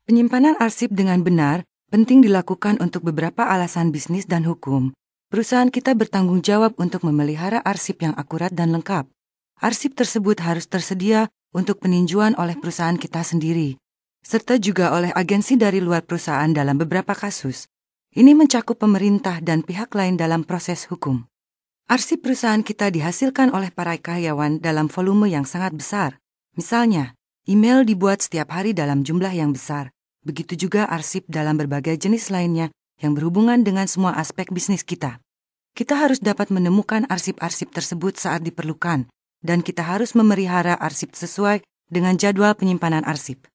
Penyimpanan arsip dengan benar penting dilakukan untuk beberapa alasan bisnis dan hukum. Perusahaan kita bertanggung jawab untuk memelihara arsip yang akurat dan lengkap. Arsip tersebut harus tersedia untuk peninjauan oleh perusahaan kita sendiri, serta juga oleh agensi dari luar perusahaan dalam beberapa kasus. Ini mencakup pemerintah dan pihak lain dalam proses hukum. Arsip perusahaan kita dihasilkan oleh para karyawan dalam volume yang sangat besar. Misalnya, email dibuat setiap hari dalam jumlah yang besar. Begitu juga arsip dalam berbagai jenis lainnya yang berhubungan dengan semua aspek bisnis kita. Kita harus dapat menemukan arsip-arsip tersebut saat diperlukan, dan kita harus memelihara arsip sesuai dengan jadwal penyimpanan arsip.